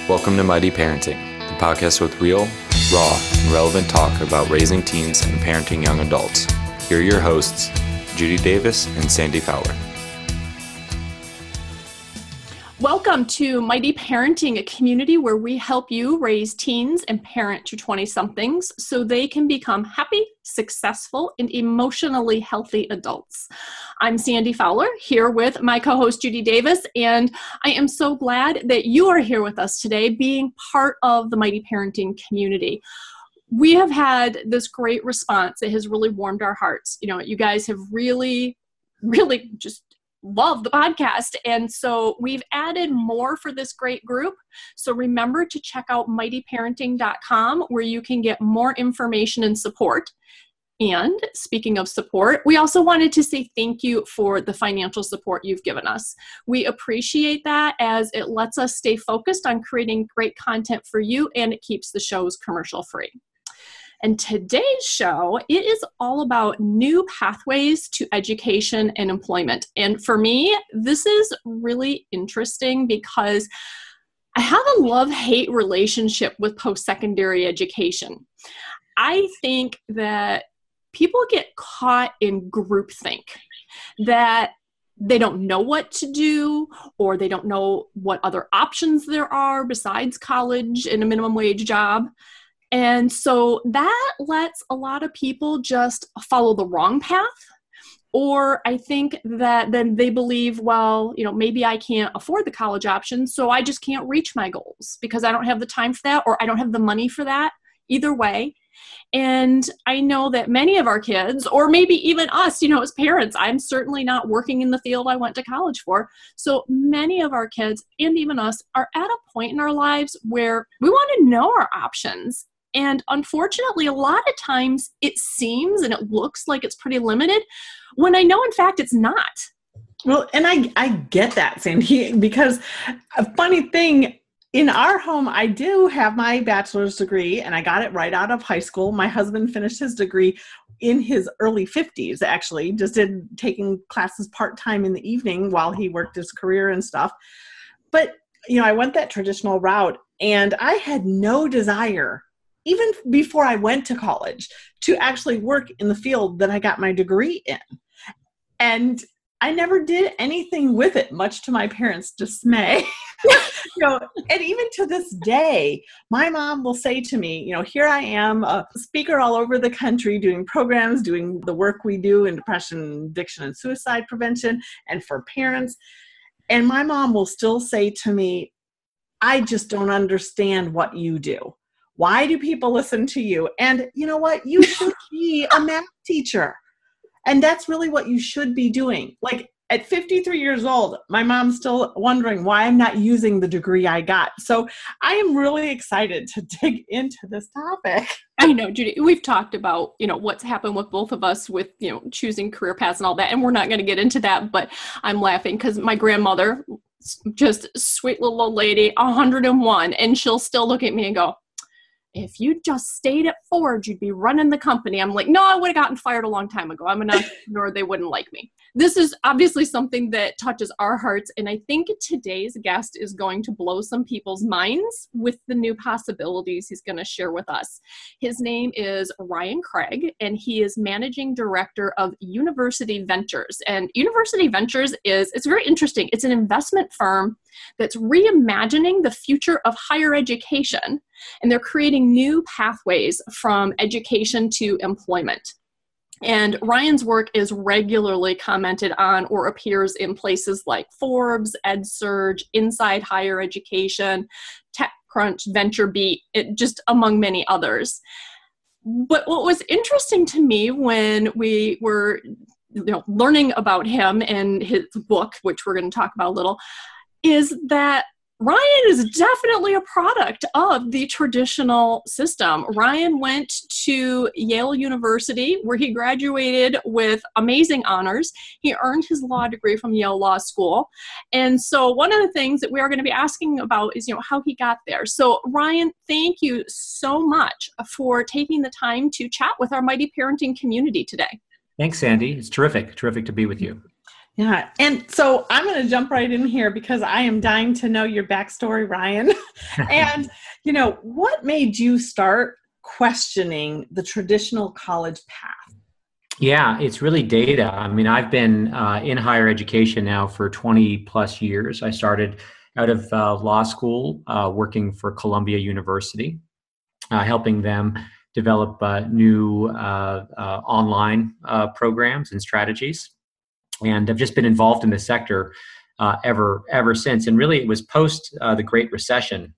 Welcome to Mighty Parenting, the podcast with real, raw, and relevant talk about raising teens and parenting young adults. Here are your hosts, Judy Davis and Sandy Fowler. Welcome to Mighty Parenting, a community where we help you raise teens and parent to 20-somethings so they can become happy, successful, and emotionally healthy adults. I'm Sandy Fowler, here with my co-host Judy Davis, and I am so glad that you are here with us today, being part of the Mighty Parenting community. We have had this great response that has really warmed our hearts. You guys have really just love the podcast. And so we've added more for this great group. So remember to check out mightyparenting.com where you can get more information and support. And speaking of support, we also wanted to say thank you for the financial support you've given us. We appreciate that as it lets us stay focused on creating great content for you, and it keeps the shows commercial free. And today's show, it is all about new pathways to education and employment. And for me, this is really interesting because I have a love-hate relationship with post-secondary education. I think that people get caught in groupthink, that they don't know what to do, or they don't know what other options there are besides college and a minimum wage job. And so that lets a lot of people just follow the wrong path. Or I think that then they believe, well, maybe I can't afford the college option, so I just can't reach my goals because I don't have the time for that, or I don't have the money for that. Either way. And I know that many of our kids, or maybe even us, as parents, I'm certainly not working in the field I went to college for. So many of our kids, and even us, are at a point in our lives where we want to know our options. And unfortunately, a lot of times it seems and it looks like it's pretty limited when I know, in fact, it's not. Well, and I get that, Sandy, because a funny thing, in our home, I do have my bachelor's degree, and I got it right out of high school. My husband finished his degree in his early 50s, actually, just taking classes part-time in the evening while he worked his career and stuff. But, I went that traditional route, and I had no desire, even before I went to college, to actually work in the field that I got my degree in. And I never did anything with it, much to my parents' dismay. And even to this day, my mom will say to me, here I am, a speaker all over the country, doing programs, doing the work we do in depression, addiction, and suicide prevention, and for parents. And my mom will still say to me, I just don't understand what you do. Why do people listen to you? And you know what? You should be a math teacher. And that's really what you should be doing. Like at 53 years old, my mom's still wondering why I'm not using the degree I got. So I am really excited to dig into this topic. I know, Judy, we've talked about, what's happened with both of us with, choosing career paths and all that. And we're not going to get into that, but I'm laughing because my grandmother, just sweet little old lady, 101, and she'll still look at me and go, if you just stayed at Ford, you'd be running the company. I'm like, no, I would have gotten fired a long time ago. I'm an entrepreneur. They wouldn't like me. This is obviously something that touches our hearts. And I think today's guest is going to blow some people's minds with the new possibilities he's going to share with us. His name is Ryan Craig, and he is managing director of University Ventures. And University Ventures it's very interesting. It's an investment firm that's reimagining the future of higher education. And they're creating new pathways from education to employment. And Ryan's work is regularly commented on or appears in places like Forbes, EdSurge, Inside Higher Education, TechCrunch, VentureBeat, just among many others. But what was interesting to me when we were learning about him and his book, which we're going to talk about a little, is that Ryan is definitely a product of the traditional system. Ryan went to Yale University, where he graduated with amazing honors. He earned his law degree from Yale Law School. And so one of the things that we are going to be asking about is, how he got there. So Ryan, thank you so much for taking the time to chat with our Mighty Parenting community today. Thanks, Sandy. It's terrific to be with you. Yeah. And so I'm going to jump right in here because I am dying to know your backstory, Ryan. And, what made you start questioning the traditional college path? Yeah, it's really data. I mean, I've been in higher education now for 20 plus years. I started out of law school working for Columbia University, helping them develop new online programs and strategies. And I've just been involved in the sector ever since. And really, it was post the Great Recession,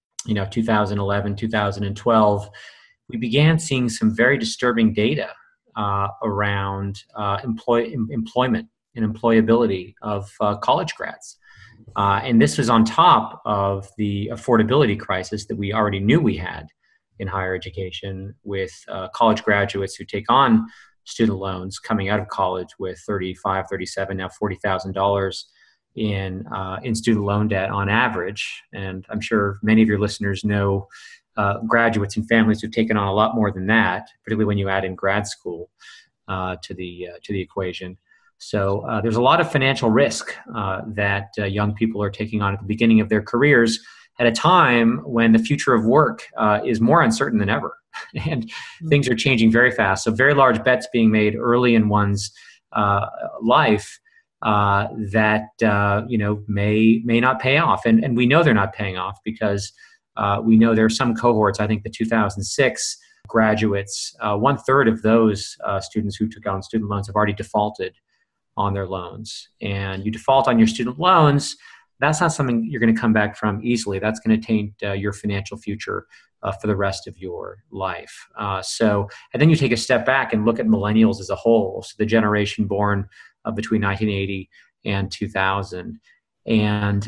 2011, 2012, we began seeing some very disturbing data around employment and employability of college grads. And this was on top of the affordability crisis that we already knew we had in higher education, with college graduates who take on student loans coming out of college with $35,000, $37,000, now $40,000 in student loan debt on average. And I'm sure many of your listeners know graduates and families who've taken on a lot more than that, particularly when you add in grad school to the equation. So there's a lot of financial risk that young people are taking on at the beginning of their careers at a time when the future of work is more uncertain than ever. And things are changing very fast. So very large bets being made early in one's life that may not pay off. And we know they're not paying off because we know there are some cohorts. I think the 2006 graduates, 1/3 of those students who took on student loans have already defaulted on their loans. And you default on your student loans, that's not something you're going to come back from easily. That's going to taint your financial future for the rest of your life. And then you take a step back and look at millennials as a whole, so the generation born between 1980 and 2000. And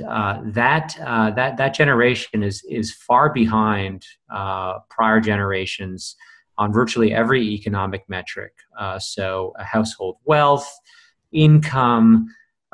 that generation is far behind prior generations on virtually every economic metric. So household wealth, income,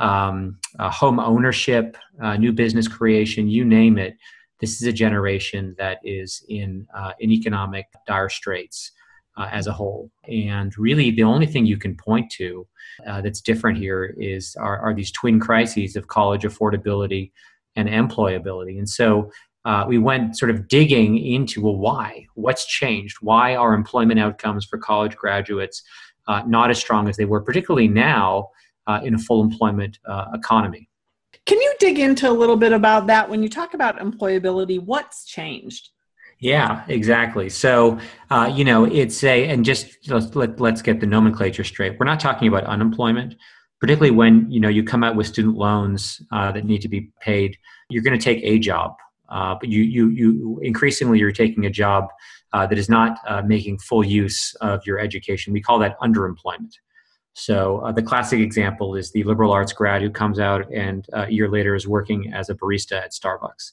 home ownership, new business creation, you name it. This is a generation that is in economic dire straits as a whole. And really, the only thing you can point to that's different here are these twin crises of college affordability and employability. And so we went sort of digging into, why? What's changed? Why are employment outcomes for college graduates not as strong as they were, particularly now in a full employment economy? Can you dig into a little bit about that? When you talk about employability, what's changed? Yeah, exactly. So, let's get the nomenclature straight. We're not talking about unemployment, particularly when, you come out with student loans that need to be paid. You're going to take a job, but you increasingly you're taking a job that is not making full use of your education. We call that underemployment. So the classic example is the liberal arts grad who comes out and a year later is working as a barista at Starbucks.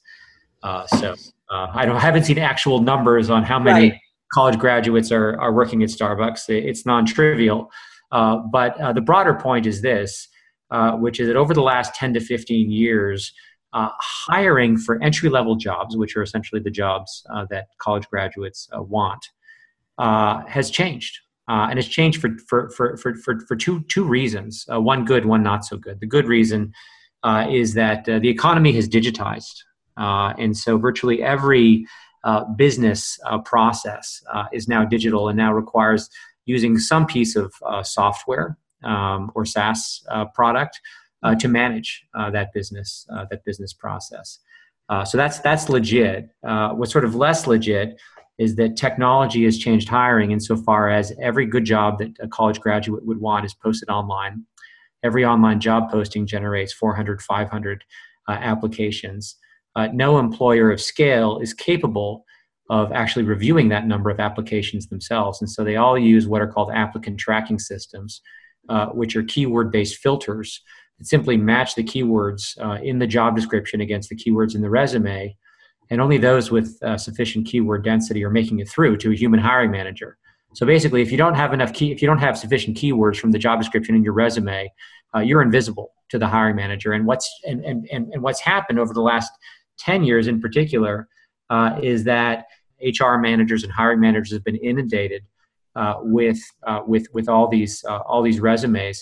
I haven't seen actual numbers on how many college graduates are working at Starbucks. It's non-trivial. But the broader point is this, which is that over the last 10 to 15 years, hiring for entry-level jobs, which are essentially the jobs that college graduates want, has changed. And it's changed for two reasons, one good, one not so good. The good reason is that the economy has digitized. And so virtually every business process is now digital and now requires using some piece of software or SaaS product to manage that business process. So that's legit. What's sort of less legit is that technology has changed hiring insofar as every good job that a college graduate would want is posted online. Every online job posting generates 400, 500 applications. No employer of scale is capable of actually reviewing that number of applications themselves. And so they all use what are called applicant tracking systems, which are keyword-based filters that simply match the keywords in the job description against the keywords in the resume. And only those with sufficient keyword density are making it through to a human hiring manager. So basically, if you don't have sufficient keywords from the job description in your resume, you're invisible to the hiring manager. And what's happened over the last 10 years in particular is that HR managers and hiring managers have been inundated with all these resumes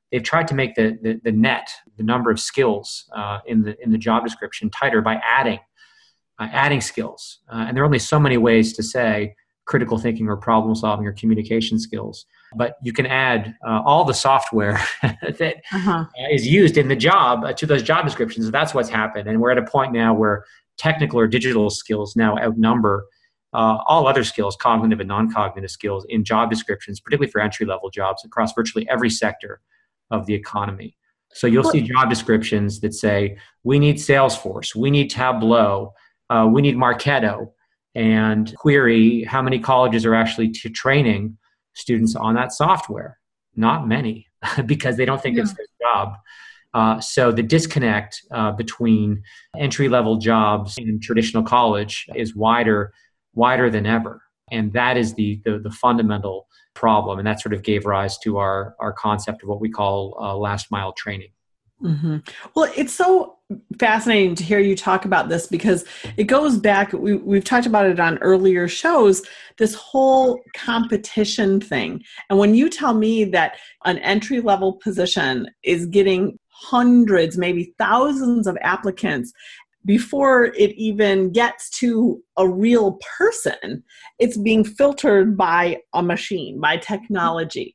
they've tried to make the net, the number of skills in the job description tighter by adding skills. And there are only so many ways to say critical thinking or problem solving or communication skills. But you can add all the software that is used in the job to those job descriptions. And that's what's happened. And we're at a point now where technical or digital skills now outnumber all other skills, cognitive and non-cognitive skills in job descriptions, particularly for entry-level jobs across virtually every sector of the economy. So you'll see job descriptions that say, we need Salesforce, we need Tableau, we need Marketo, and query how many colleges are actually training students on that software. Not many, because they don't think it's their job. So the disconnect between entry-level jobs and traditional college is wider than ever. And that is the fundamental problem. And that sort of gave rise to our concept of what we call last mile training. Mm-hmm. Well, it's so fascinating to hear you talk about this because it goes back, we've talked about it on earlier shows, this whole competition thing. And when you tell me that an entry-level position is getting hundreds, maybe thousands of applicants before it even gets to a real person, it's being filtered by a machine, by technology.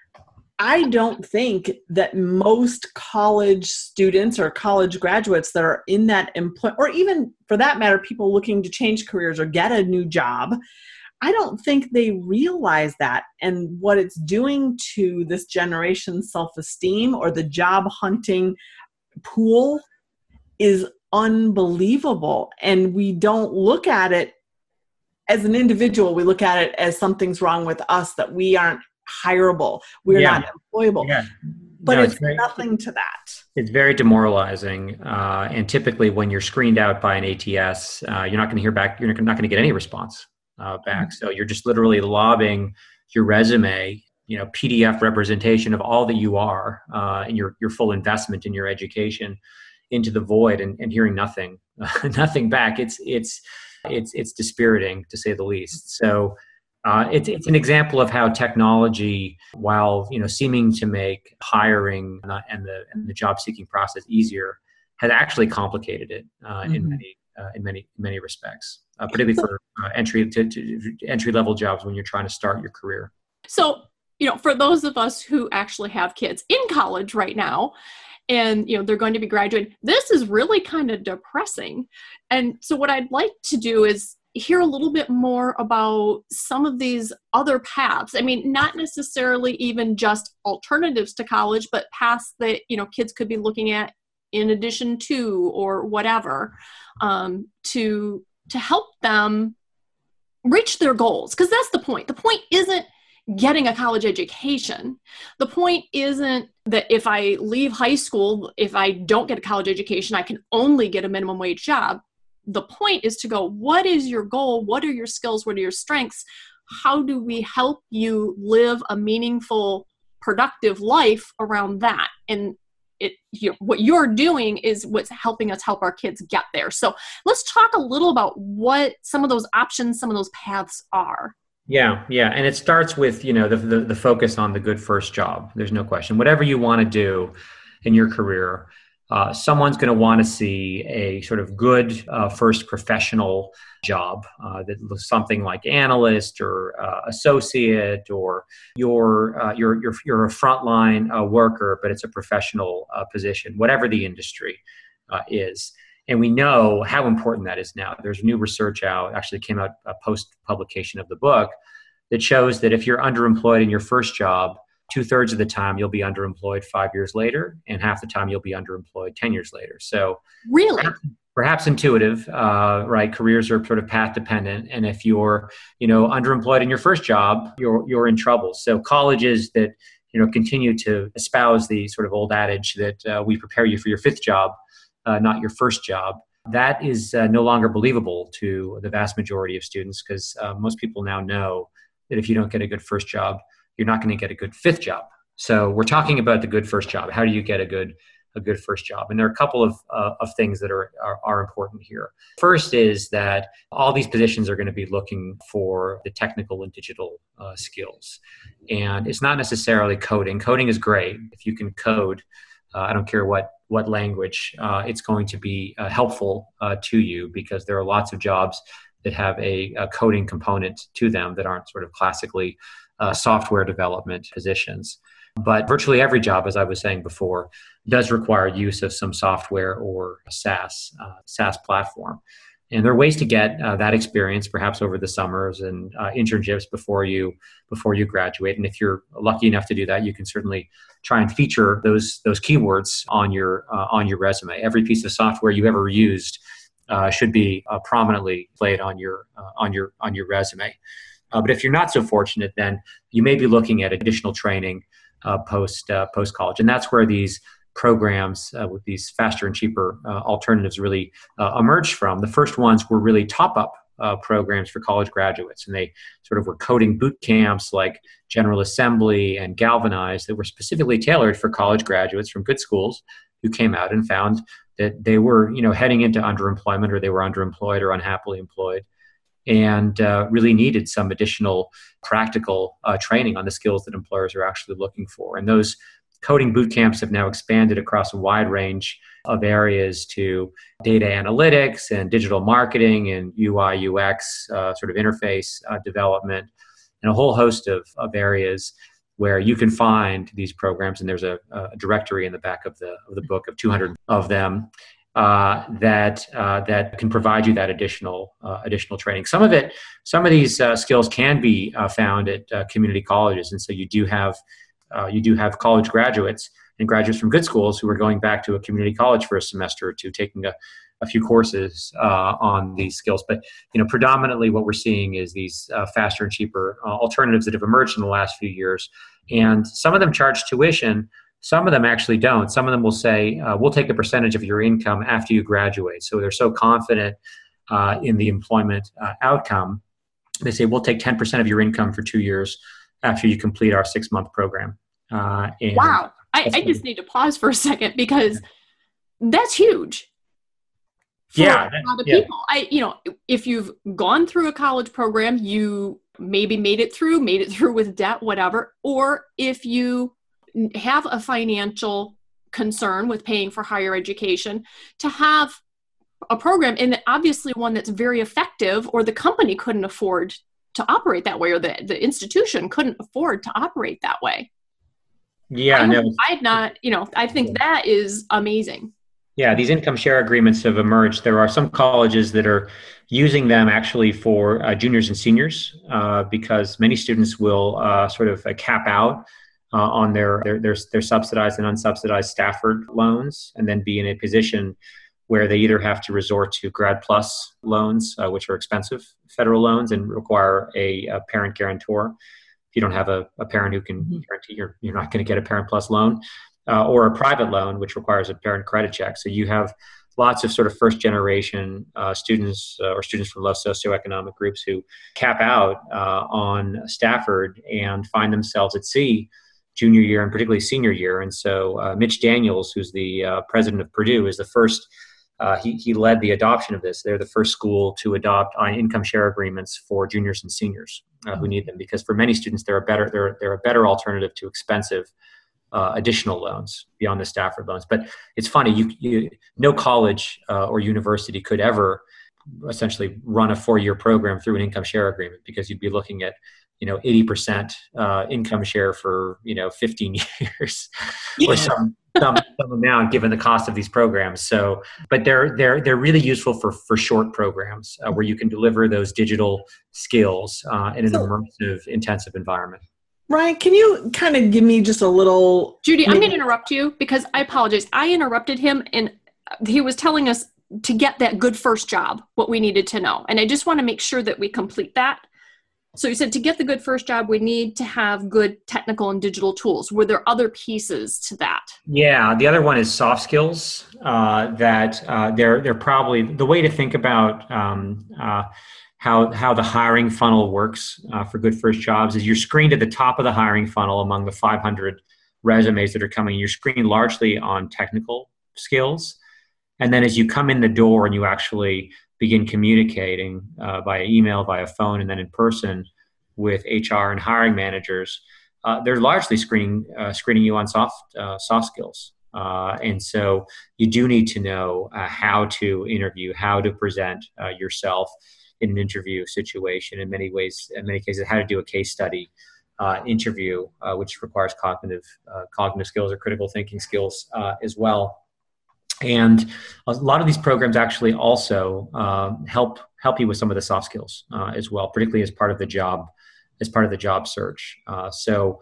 I don't think that most college students or college graduates that are in that or even for that matter, people looking to change careers or get a new job, I don't think they realize that. And what it's doing to this generation's self-esteem or the job hunting pool is unbelievable. And we don't look at it as an individual. We look at it as something's wrong with us, that we aren't hireable, we're not employable. Yeah. But no, it's nothing to that. It's very demoralizing. And typically when you're screened out by an ATS, you're not going to hear back. You're not going to get any response back. Mm-hmm. So you're just literally lobbing your resume, PDF representation of all that you are and your full investment in your education into the void and hearing nothing back. It's dispiriting, to say the least. So it's an example of how technology, while seeming to make hiring and the job seeking process easier, has actually complicated it in many respects, particularly for entry level jobs when you're trying to start your career. So for those of us who actually have kids in college right now, and they're going to be graduating, this is really kind of depressing. And so what I'd like to do is hear a little bit more about some of these other paths. I mean, not necessarily even just alternatives to college, but paths that, kids could be looking at in addition to, or whatever, to help them reach their goals. Because that's the point. The point isn't getting a college education. The point isn't that if I leave high school, if I don't get a college education, I can only get a minimum wage job. The point is to go, what is your goal? What are your skills? What are your strengths? How do we help you live a meaningful, productive life around that? And what you're doing is what's helping us help our kids get there. So let's talk a little about what some of those options, some of those paths are. Yeah. And it starts with, the focus on the good first job. There's no question. Whatever you want to do in your career, someone's going to want to see a sort of good first professional job that looks something like analyst or associate, or you're a frontline worker, but it's a professional position, whatever the industry is. And we know how important that is now. There's new research out, actually came out post-publication of the book, that shows that if you're underemployed in your first job, 2/3 of the time you'll be underemployed 5 years later, and half the time you'll be underemployed 10 years later. So really, perhaps intuitive, right? Careers are sort of path dependent. And if you're, underemployed in your first job, you're in trouble. So colleges that, continue to espouse the sort of old adage that we prepare you for your fifth job, not your first job, that is no longer believable to the vast majority of students, because most people now know that if you don't get a good first job, you're not going to get a good fifth job. So we're talking about the good first job. How do you get a good a good first job. And there are a couple of things that are important here. First is that all these positions are going to be looking for the technical and digital skills. And it's not necessarily coding. Coding is great. If you can code, I don't care what language, it's going to be helpful to you, because there are lots of jobs that have a coding component to them that aren't sort of classically software development positions. But virtually every job, as I was saying before, does require use of some software or a SaaS platform. And there are ways to get that experience, perhaps over the summers and internships before you graduate. And if you're lucky enough to do that, you can certainly try and feature those keywords on your resume. Every piece of software you ever used should be prominently played on your resume. But if you're not so fortunate, then you may be looking at additional training post college, and that's where these programs with these faster and cheaper alternatives really emerged from. The first ones were really top-up programs for college graduates, and they sort of were coding boot camps like General Assembly and Galvanize that were specifically tailored for college graduates from good schools who came out and found that they were, heading into underemployment, or they were underemployed or unhappily employed, and really needed some additional practical training on the skills that employers are actually looking for. And those coding boot camps have now expanded across a wide range of areas to data analytics and digital marketing and UI, UX sort of interface development, and a whole host of areas where you can find these programs. And there's a directory in the back of the book of 200 of them that can provide you that additional training. Some of these skills can be found at community colleges, and so you do have college graduates and graduates from good schools who are going back to a community college for a semester or two, taking a few courses on these skills. But predominantly what we're seeing is these faster and cheaper alternatives that have emerged in the last few years, and some of them charge tuition. Some of them actually don't. Some of them will say, we'll take a percentage of your income after you graduate. So they're so confident in the employment outcome. They say, we'll take 10% of your income for 2 years after you complete our 6-month program. Wow. I just need to pause for a second, because that's huge. For a lot of people. If you've gone through a college program, you maybe made it through with debt, whatever, or if you have a financial concern with paying for higher education, to have a program, and obviously one that's very effective, or the company couldn't afford to operate that way, or the institution couldn't afford to operate that way. I think that is amazing. Yeah, these income share agreements have emerged. There are some colleges that are using them actually for juniors and seniors because many students will sort of cap out on their subsidized and unsubsidized Stafford loans, and then be in a position where they either have to resort to Grad Plus loans, which are expensive federal loans and require a parent guarantor. If you don't have a parent who can guarantee, you're not going to get a Parent Plus loan, or a private loan, which requires a parent credit check. So you have lots of sort of first generation students or students from low socioeconomic groups who cap out on Stafford and find themselves at sea junior year and particularly senior year. And so Mitch Daniels, who's the president of Purdue, is the first, he led the adoption of this. They're the first school to adopt income share agreements for juniors and seniors who need them, because for many students, they're a better alternative to expensive additional loans beyond the Stafford loans. But it's funny, no college or university could ever essentially run a 4-year program through an income share agreement, because you'd be looking at 80% income share for 15 years or some amount, given the cost of these programs. So, but they're really useful for short programs where you can deliver those digital skills in an immersive, intensive environment. Ryan, can you kind of give me just a little... Judy, I'm going to interrupt you because I apologize. I interrupted him, and he was telling us to get that good first job, what we needed to know. And I just want to make sure that we complete that. So you said to get the good first job, we need to have good technical and digital tools. Were there other pieces to that? Yeah, the other one is soft skills. They're probably the way to think about how the hiring funnel works for good first jobs is you're screened at the top of the hiring funnel among the 500 resumes that are coming. You're screened largely on technical skills. And then as you come in the door and you actually begin communicating via email, via phone, and then in person with HR and hiring managers, they're largely screening you on soft skills. And so you do need to know how to interview, how to present yourself in an interview situation. In many cases, how to do a case study interview, which requires cognitive skills or critical thinking skills as well. And a lot of these programs actually also help you with some of the soft skills as well, particularly as part of the job search. So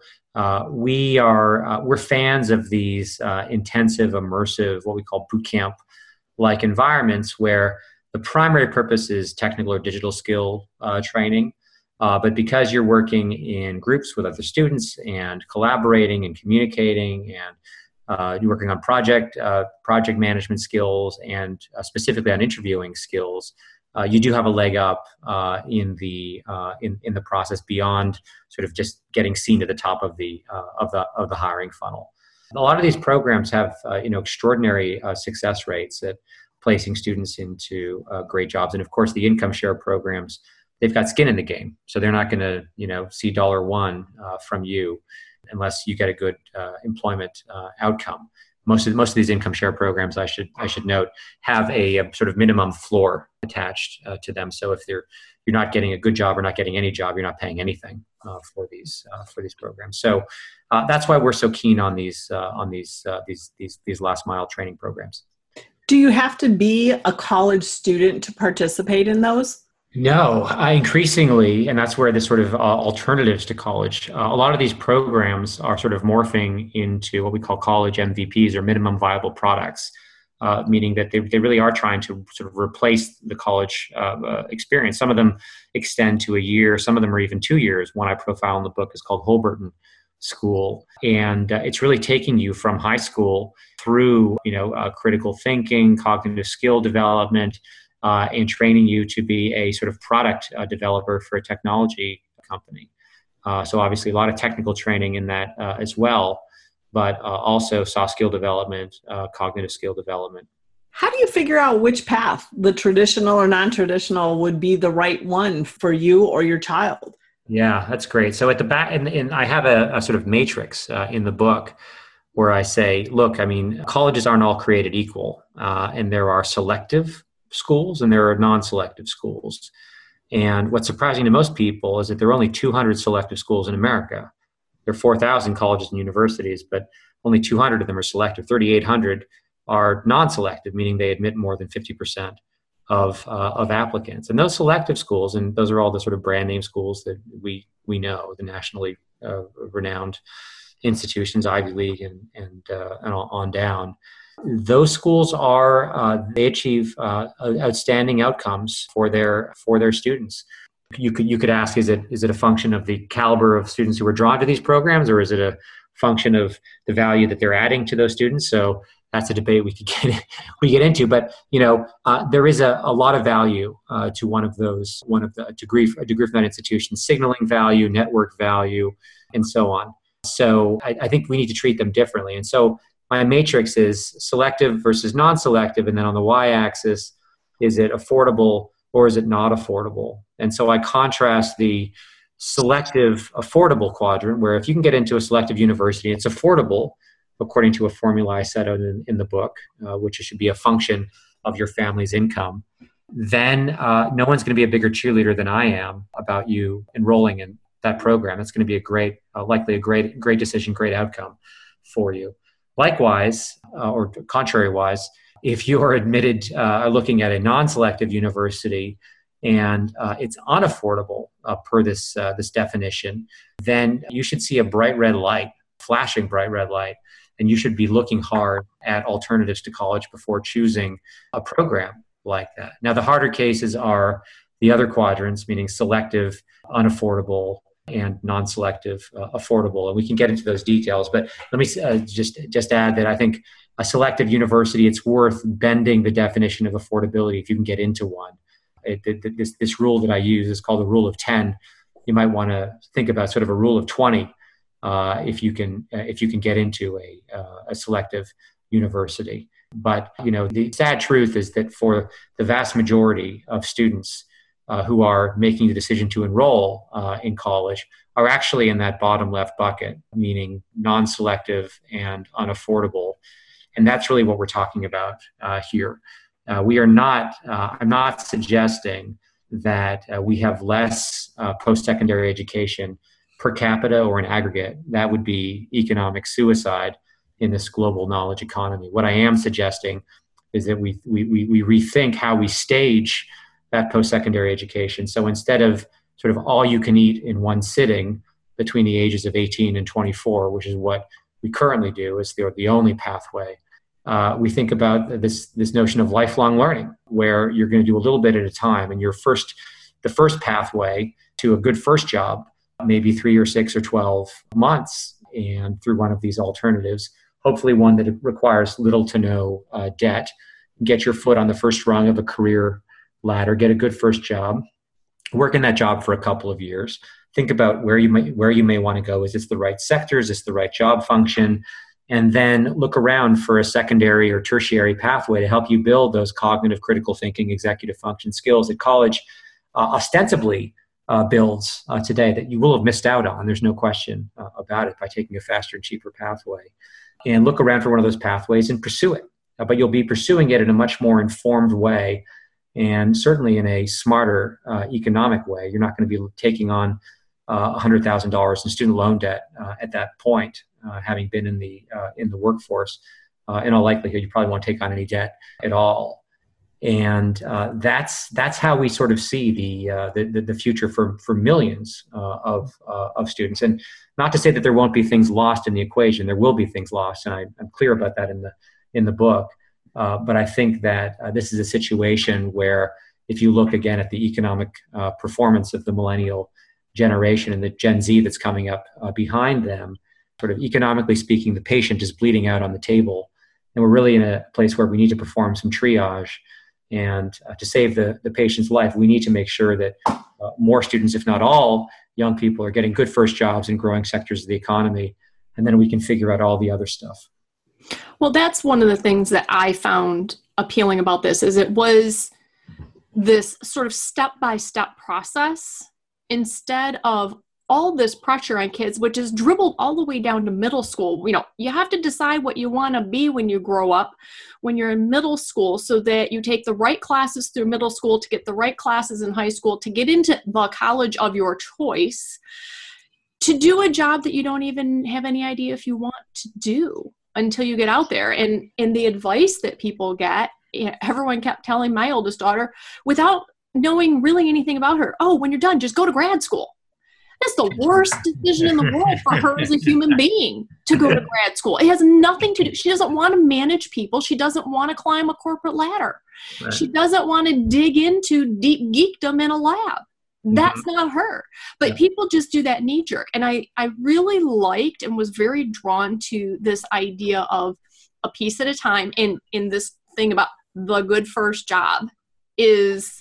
we're fans of these intensive, immersive, what we call boot camp like environments where the primary purpose is technical or digital skill training. But because you're working in groups with other students and collaborating and communicating, and you're working on project management skills and specifically on interviewing skills, you do have a leg up in the process beyond sort of just getting seen to the top of the hiring funnel. A lot of these programs have extraordinary success rates at placing students into great jobs, and of course the income share programs, they've got skin in the game, so they're not going to see $1 from you unless you get a good employment outcome. Most of these income share programs, I should note, have a sort of minimum floor attached to them. So if you're not getting a good job or not getting any job, you're not paying anything for these programs. So that's why we're so keen on these last mile training programs. Do you have to be a college student to participate in those? No, increasingly, and that's where the sort of alternatives to college, a lot of these programs are sort of morphing into what we call college MVPs or minimum viable products, meaning that they really are trying to sort of replace the college experience. Some of them extend to a year, some of them are even 2 years. One I profile in the book is called Holberton School, and it's really taking you from high school through critical thinking, cognitive skill development, and training you to be a sort of product developer for a technology company. So obviously a lot of technical training in that as well, but also soft skill development, cognitive skill development. How do you figure out which path, the traditional or non-traditional, would be the right one for you or your child? Yeah, that's great. So at the back, and I have a sort of matrix in the book where I say, look, I mean, colleges aren't all created equal, and there are selective schools and there are non-selective schools. And what's surprising to most people is that there are only 200 selective schools in America. There are 4,000 colleges and universities, but only 200 of them are selective. 3,800 are non-selective, meaning they admit more than 50% of applicants. And those selective schools, and those are all the sort of brand name schools that we know, the nationally renowned institutions, Ivy League and on down. Those schools they achieve outstanding outcomes for their students. You could ask, is it a function of the caliber of students who are drawn to these programs, or is it a function of the value that they're adding to those students? So that's a debate we get into. But there is a lot of value to one of the degree from that institution, signaling value, network value, and so on. So I think we need to treat them differently. And so my matrix is selective versus non-selective, and then on the y-axis, is it affordable or is it not affordable? And so I contrast the selective affordable quadrant, where if you can get into a selective university, it's affordable according to a formula I set out in the book, which should be a function of your family's income. Then no one's going to be a bigger cheerleader than I am about you enrolling in that program. It's going to be likely a great decision, great outcome for you. Likewise, or contrary-wise, if you are admitted looking at a non-selective university and it's unaffordable per this definition, then you should see a bright red light, flashing bright red light, and you should be looking hard at alternatives to college before choosing a program like that. Now, the harder cases are the other quadrants, meaning selective, unaffordable, and non-selective, affordable. And we can get into those details. But let me just add that I think a selective university, it's worth bending the definition of affordability if you can get into one. This rule that I use is called the rule of 10. You might want to think about sort of a rule of 20 if you can get into a selective university. But the sad truth is that for the vast majority of students who are making the decision to enroll in college are actually in that bottom left bucket, meaning non-selective and unaffordable. And that's really what we're talking about here. We are not, I'm not suggesting that we have less post-secondary education per capita or in aggregate. That would be economic suicide in this global knowledge economy. What I am suggesting is that we rethink how we stage that post-secondary education. So instead of sort of all you can eat in one sitting between the ages of 18 and 24, which is what we currently do, is the only pathway. We think about this notion of lifelong learning, where you're going to do a little bit at a time, and the first pathway to a good first job, maybe 3 or 6 or 12 months, and through one of these alternatives, hopefully one that requires little to no debt, get your foot on the first rung of a career ladder, get a good first job, work in that job for a couple of years, think about where you may want to go. Is this the right sector? Is this the right job function? And then look around for a secondary or tertiary pathway to help you build those cognitive critical thinking, executive function skills that college ostensibly builds today that you will have missed out on. There's no question about it, by taking a faster and cheaper pathway. And look around for one of those pathways and pursue it. But you'll be pursuing it in a much more informed way, and certainly in a smarter economic way. You're not going to be taking on $100,000 in student loan debt at that point, having been in the workforce. In all likelihood, you probably won't take on any debt at all. And that's how we sort of see the future for millions of students. And not to say that there won't be things lost in the equation. There will be things lost, and I'm clear about that in the book. But I think that this is a situation where, if you look again at the economic performance of the millennial generation and the Gen Z that's coming up behind them, sort of economically speaking, the patient is bleeding out on the table. And we're really in a place where we need to perform some triage. And to save the patient's life, we need to make sure that more students, if not all young people, are getting good first jobs in growing sectors of the economy. And then we can figure out all the other stuff. Well, that's one of the things that I found appealing about this, is it was this sort of step-by-step process instead of all this pressure on kids, which is dribbled all the way down to middle school. You have to decide what you want to be when you grow up, when you're in middle school, so that you take the right classes through middle school to get the right classes in high school, to get into the college of your choice, to do a job that you don't even have any idea if you want to do until you get out there. And the advice that people get, everyone kept telling my oldest daughter, without knowing really anything about her, oh, when you're done, just go to grad school. That's the worst decision in the world for her as a human being, to go to grad school. It has nothing to do. She doesn't want to manage people. She doesn't want to climb a corporate ladder. Right. She doesn't want to dig into deep geekdom in a lab. That's not her. But people just do that knee jerk. And I really liked and was very drawn to this idea of a piece at a time. In this thing about the good first job, is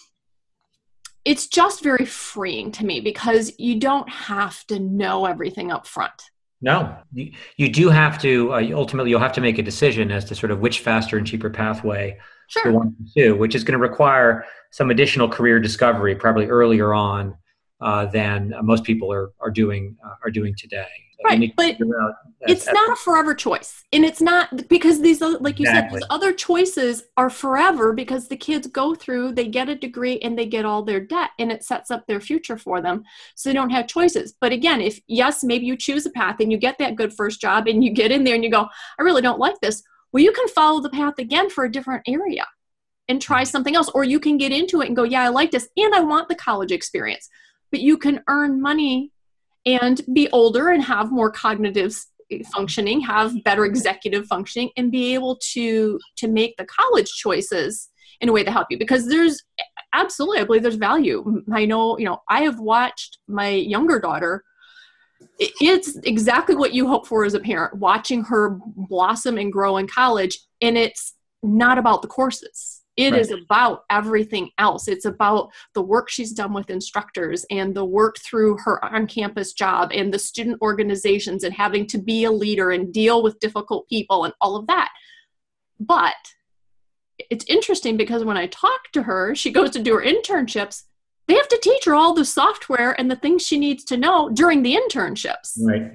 it's just very freeing to me, because you don't have to know everything up front. No, you do have to, ultimately you'll have to make a decision as to sort of which faster and cheaper pathway you want to pursue, which is going to require some additional career discovery, probably earlier on than most people are doing today. Right, but it's not a forever choice. And it's not, because these, like you said, these other choices are forever, because the kids go through, they get a degree and they get all their debt, and it sets up their future for them. So they don't have choices. But again, maybe you choose a path and you get that good first job and you get in there and you go, I really don't like this. Well, you can follow the path again for a different area and try something else. Or you can get into it and go, yeah, I like this and I want the college experience. But you can earn money and be older and have more cognitive functioning, have better executive functioning, and be able to make the college choices in a way to help you. Because there's absolutely, I believe there's value. I know, I have watched my younger daughter. It's exactly what you hope for as a parent, watching her blossom and grow in college. And it's not about the courses. It Right. is about everything else. It's about the work she's done with instructors and the work through her on-campus job and the student organizations and having to be a leader and deal with difficult people and all of that. But it's interesting because when I talk to her, she goes to do her internships. They have to teach her all the software and the things she needs to know during the internships. Right.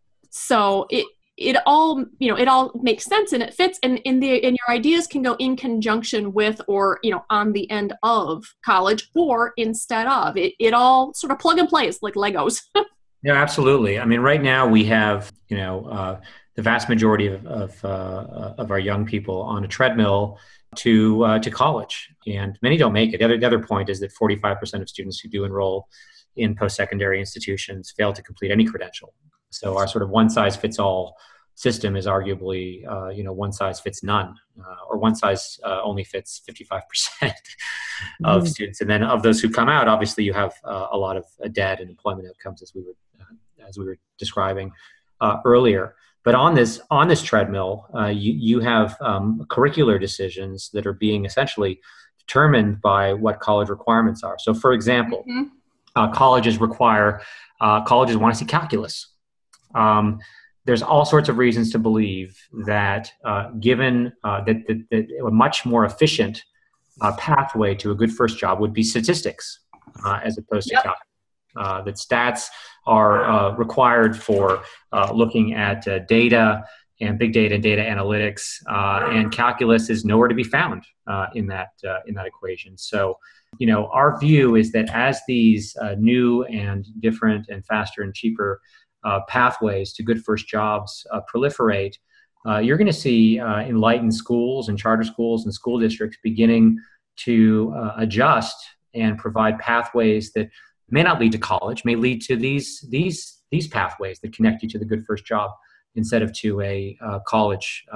So it all, it all makes sense and it fits, and your ideas can go in conjunction with, or, on the end of college or instead of. It all sort of plug and play. It's like Legos. Yeah, absolutely. I mean, right now we have, the vast majority of our young people on a treadmill to college, and many don't make it. The other point is that 45% of students who do enroll in post-secondary institutions fail to complete any credential. So our sort of one-size-fits-all system is arguably, one size fits none, or one size only fits 55% of students. And then of those who come out, obviously you have a lot of debt and employment outcomes, as we were describing earlier. But on this treadmill, you have curricular decisions that are being essentially determined by what college requirements are. So, for example, colleges want to see calculus. There's all sorts of reasons to believe that given that a much more efficient pathway to a good first job would be statistics as opposed to calculus. That stats are required for looking at data and big data and data analytics, and calculus is nowhere to be found in that equation. So, our view is that as these new and different and faster and cheaper pathways to good first jobs proliferate, you're going to see enlightened schools and charter schools and school districts beginning to adjust and provide pathways that may not lead to college, may lead to these pathways that connect you to the good first job instead of to a college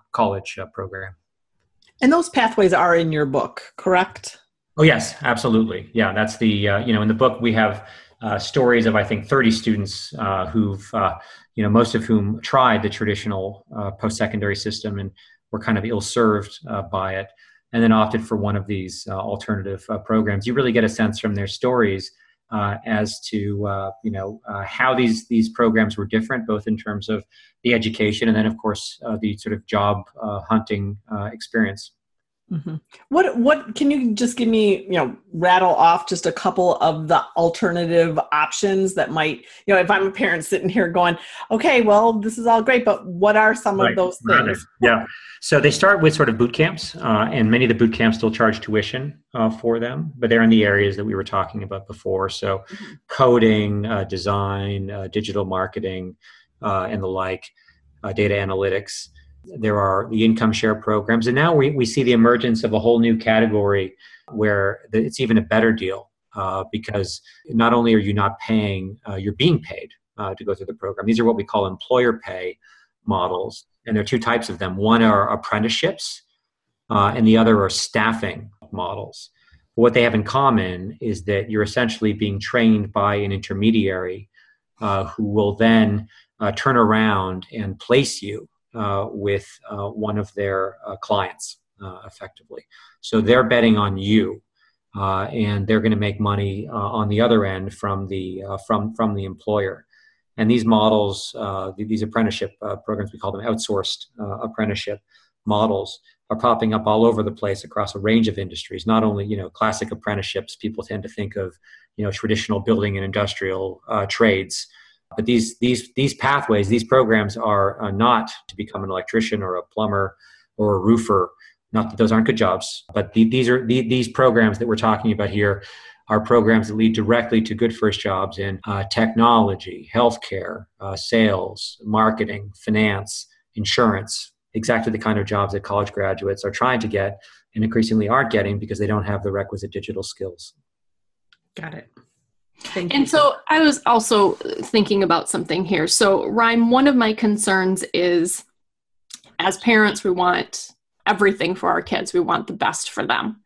program. And those pathways are in your book, correct? Oh, yes, absolutely. Yeah, that's the, in the book we have stories of, I think, 30 students who've, most of whom tried the traditional post-secondary system and were kind of ill-served by it, and then opted for one of these alternative programs. You really get a sense from their stories as to, how these programs were different, both in terms of the education and then, of course, the sort of job hunting experience. Mm-hmm. What can you just give me, rattle off just a couple of the alternative options that might, if I'm a parent sitting here going, okay, well, this is all great, but what are some of those things? Yeah. So they start with sort of boot camps, and many of the boot camps still charge tuition for them, but they're in the areas that we were talking about before. So coding, design, digital marketing, and the like, data analytics. There are the income share programs. And now we see the emergence of a whole new category where it's even a better deal because not only are you not paying, you're being paid to go through the program. These are what we call employer pay models. And there are two types of them. One are apprenticeships and the other are staffing models. What they have in common is that you're essentially being trained by an intermediary who will then turn around and place you with one of their clients, effectively. So they're betting on you, and they're going to make money on the other end from the employer. And these models, these apprenticeship programs, we call them outsourced apprenticeship models, are popping up all over the place across a range of industries. Not only classic apprenticeships, people tend to think of traditional building and industrial trades. But these pathways, these programs are not to become an electrician or a plumber or a roofer. Not that those aren't good jobs, but these programs that we're talking about here are programs that lead directly to good first jobs in technology, healthcare, sales, marketing, finance, insurance. Exactly the kind of jobs that college graduates are trying to get and increasingly aren't getting because they don't have the requisite digital skills. Got it. And so I was also thinking about something here. So, Ryan, one of my concerns is, as parents, we want everything for our kids. We want the best for them.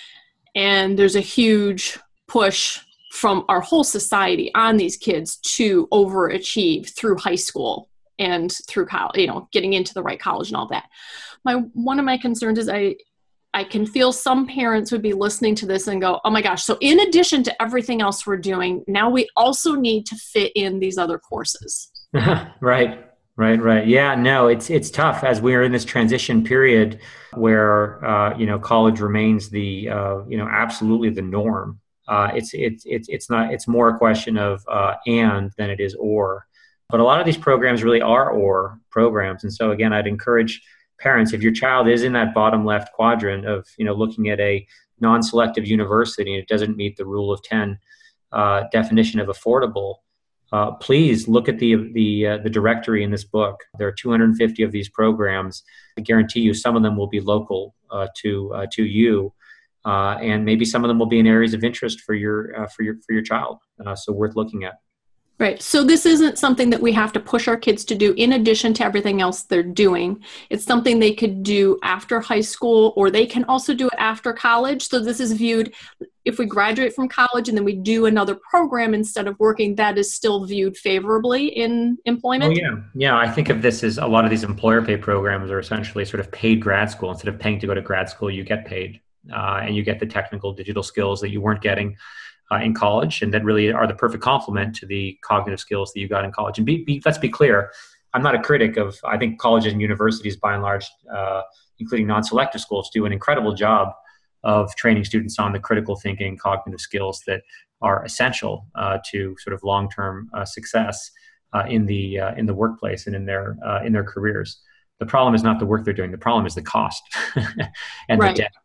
And there's a huge push from our whole society on these kids to overachieve through high school and through college, getting into the right college and all that. One of my concerns is I I can feel some parents would be listening to this and go, oh my gosh, so in addition to everything else we're doing, now we also need to fit in these other courses. Right. Yeah, no, it's tough as we're in this transition period where, college remains the, absolutely the norm. It's more a question of and than it is or. But a lot of these programs really are or programs. And so again, I'd encourage parents, if your child is in that bottom left quadrant of, looking at a non-selective university and it doesn't meet the rule of 10 definition of affordable, please look at the directory in this book. There are 250 of these programs. I guarantee you some of them will be local to you. And maybe some of them will be in areas of interest for your child. So worth looking at. Right. So this isn't something that we have to push our kids to do in addition to everything else they're doing. It's something they could do after high school, or they can also do it after college. So this is viewed, if we graduate from college and then we do another program instead of working, that is still viewed favorably in employment. Oh, yeah. I think of this as a lot of these employer pay programs are essentially sort of paid grad school. Instead of paying to go to grad school, you get paid and you get the technical digital skills that you weren't getting in college, and that really are the perfect complement to the cognitive skills that you got in college. And let's be clear, I'm not a critic of, I think colleges and universities by and large, including non-selective schools, do an incredible job of training students on the critical thinking, cognitive skills that are essential to sort of long-term success in the workplace and in their careers. The problem is not the work they're doing. The problem is the cost and right. the debt.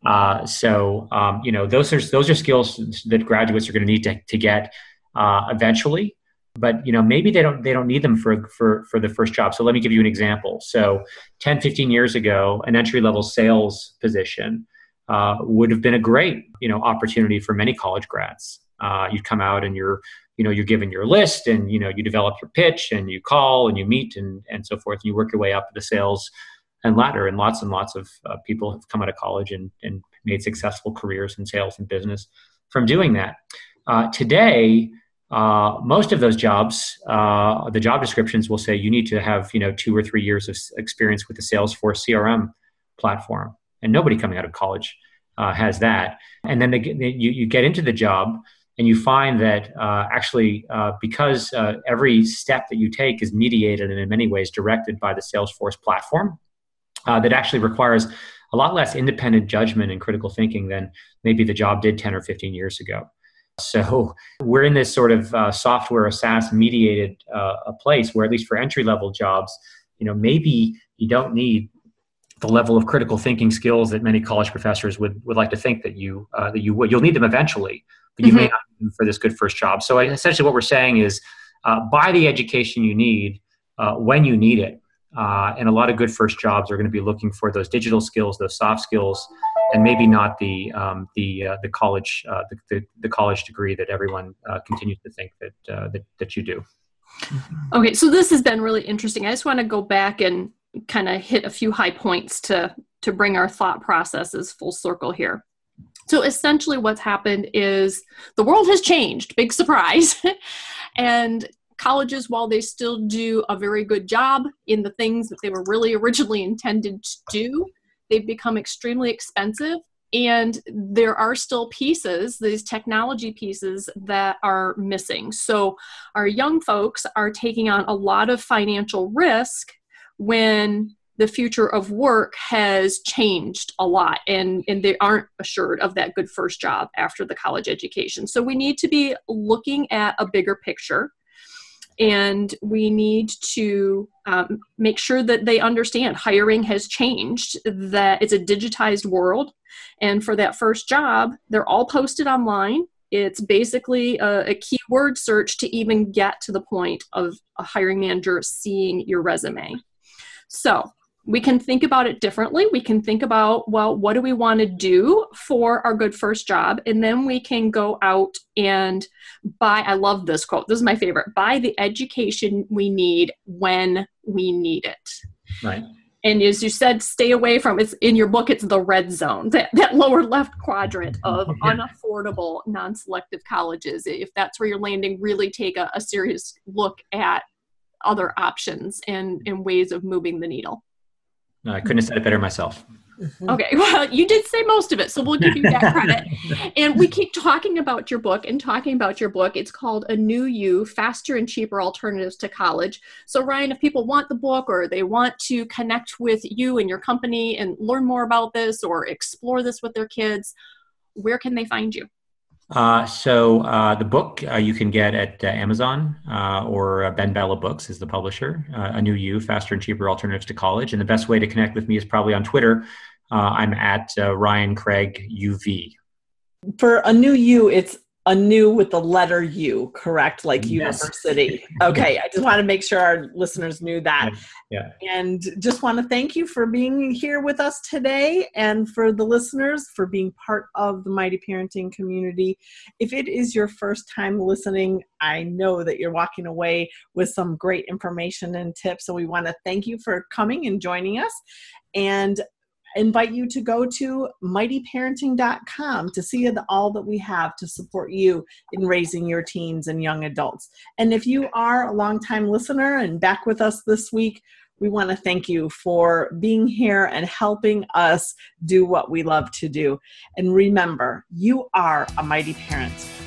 Those are skills that graduates are going to need to get eventually, but maybe they don't need them for the first job. So let me give you an example. So 10, 15 years ago, an entry-level sales position would have been a great opportunity for many college grads. You'd come out and you're given your list, and you develop your pitch, and you call and you meet and so forth. And you work your way up the sales and ladder, and lots of people have come out of college and made successful careers in sales and business from doing that. Today, most of those jobs, the job descriptions will say you need to have 2 or 3 years of experience with the Salesforce CRM platform, and nobody coming out of college has that. And then you get into the job, and you find that because every step that you take is mediated and in many ways directed by the Salesforce platform, that actually requires a lot less independent judgment and critical thinking than maybe the job did 10 or 15 years ago. So we're in this sort of software, SaaS mediated place where, at least for entry-level jobs, maybe you don't need the level of critical thinking skills that many college professors would like to think that you would. You'll need them eventually, but you may not need them for this good first job. So essentially what we're saying is buy the education you need when you need it. And a lot of good first jobs are going to be looking for those digital skills, those soft skills, and maybe not the college degree that everyone continues to think that you do. Okay, so this has been really interesting. I just want to go back and kind of hit a few high points to bring our thought processes full circle here. So essentially what's happened is the world has changed, big surprise. And colleges, while they still do a very good job in the things that they were really originally intended to do, they've become extremely expensive. And there are still pieces, these technology pieces, that are missing. So our young folks are taking on a lot of financial risk when the future of work has changed a lot, and they aren't assured of that good first job after the college education. So we need to be looking at a bigger picture. And we need to make sure that they understand hiring has changed, that it's a digitized world. And for that first job, they're all posted online. It's basically a keyword search to even get to the point of a hiring manager seeing your resume. So we can think about it differently. We can think about, well, what do we want to do for our good first job? And then we can go out and buy, I love this quote, this is my favorite, buy the education we need when we need it. Right. And as you said, stay away from, it's in your book, it's the red zone, that lower left quadrant of unaffordable, non-selective colleges. If that's where you're landing, really take a serious look at other options and ways of moving the needle. No, I couldn't have said it better myself. Okay, well, you did say most of it, so we'll give you that credit. And we keep talking about your book and talking about your book. It's called A New You, Faster and Cheaper Alternatives to College. So Ryan, if people want the book or they want to connect with you and your company and learn more about this or explore this with their kids, where can they find you? The book you can get at Amazon or Ben Bella Books is the publisher. A New You, Faster and Cheaper Alternatives to College. And the best way to connect with me is probably on Twitter. I'm at Ryan Craig UV. For A New You, it's a new with the letter U, correct? Like Yes. university. Okay, I just want to make sure our listeners knew that. Yeah. And just want to thank you for being here with us today, and for the listeners for being part of the Mighty Parenting community. If it is your first time listening, I know that you're walking away with some great information and tips. So we want to thank you for coming and joining us, and invite you to go to mightyparenting.com to see all that we have to support you in raising your teens and young adults. And if you are a longtime listener and back with us this week, we want to thank you for being here and helping us do what we love to do. And remember, you are a mighty parent.